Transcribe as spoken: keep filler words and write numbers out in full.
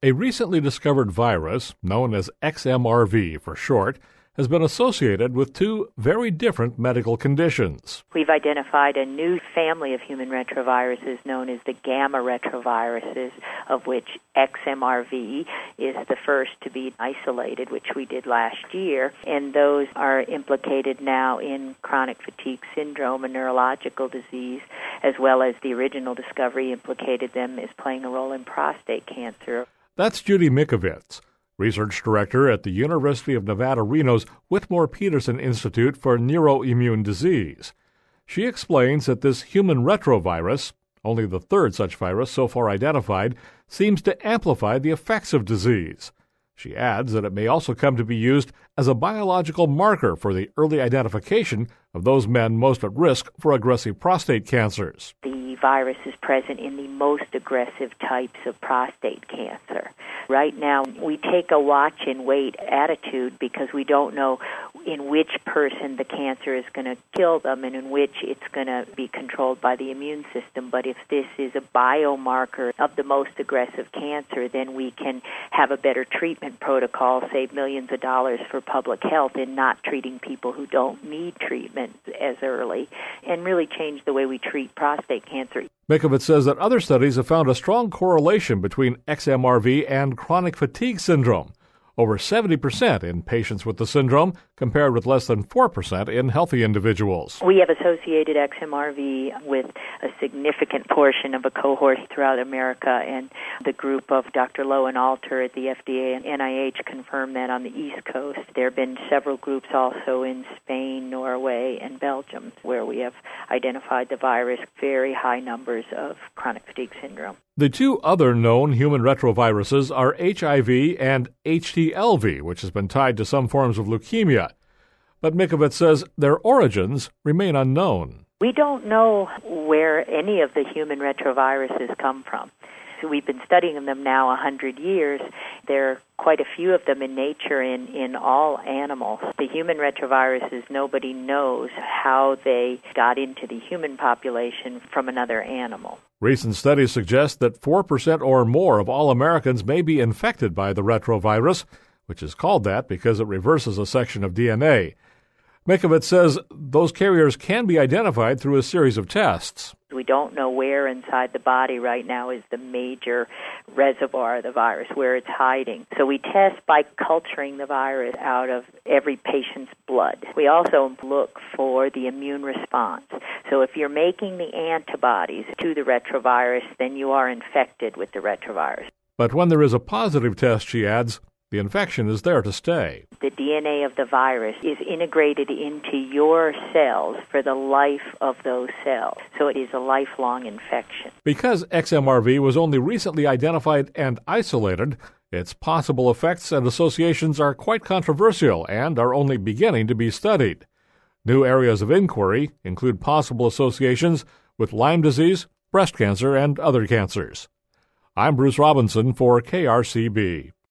A recently discovered virus, known as X M R V for short, has been associated with two very different medical conditions. We've identified a new family of human retroviruses known as the gamma retroviruses, of which X M R V is the first to be isolated, which we did last year, and those are implicated now in chronic fatigue syndrome, a neurological disease, as well as the original discovery implicated them as playing a role in prostate cancer. That's Judy Mikovits, Research Director at the University of Nevada, Reno's Whitmore-Peterson Institute for Neuroimmune Disease. She explains that this human retrovirus, only the third such virus so far identified, seems to amplify the effects of disease. She adds that it may also come to be used as a biological marker for the early identification of those men most at risk for aggressive prostate cancers. The virus is present in the most aggressive types of prostate cancer. Right now, we take a watch-and-wait attitude because we don't know in which person the cancer is going to kill them and in which it's going to be controlled by the immune system. But if this is a biomarker of the most aggressive cancer, then we can have a better treatment protocol, save millions of dollars for public health in not treating people who don't need treatment as early, and really change the way we treat prostate cancer. Mikovits says that other studies have found a strong correlation between X M R V and chronic fatigue syndrome, over seventy percent in patients with the syndrome, compared with less than four percent in healthy individuals. We have associated X M R V with a significant portion of a cohort throughout America, and the group of Doctor Lowe and Alter at the F D A and N I H confirmed that on the East Coast. There have been several groups also in Spain, Norway, and Belgium where we have identified the virus, very high numbers of chronic fatigue syndrome. The two other known human retroviruses are H I V and H T L V, which has been tied to some forms of leukemia. But Mikovits says their origins remain unknown. We don't know where any of the human retroviruses come from. So we've been studying them now one hundred years. There are quite a few of them in nature in, in all animals. The human retroviruses, nobody knows how they got into the human population from another animal. Recent studies suggest that four percent or more of all Americans may be infected by the retrovirus, which is called that because it reverses a section of D N A. Mikovits says those carriers can be identified through a series of tests. We don't know where inside the body right now is the major reservoir of the virus, where it's hiding. So we test by culturing the virus out of every patient's blood. We also look for the immune response. So if you're making the antibodies to the retrovirus, then you are infected with the retrovirus. But when there is a positive test, she adds, the infection is there to stay. The D N A of the virus is integrated into your cells for the life of those cells. So it is a lifelong infection. Because X M R V was only recently identified and isolated, its possible effects and associations are quite controversial and are only beginning to be studied. New areas of inquiry include possible associations with Lyme disease, breast cancer, and other cancers. I'm Bruce Robinson for K R C B.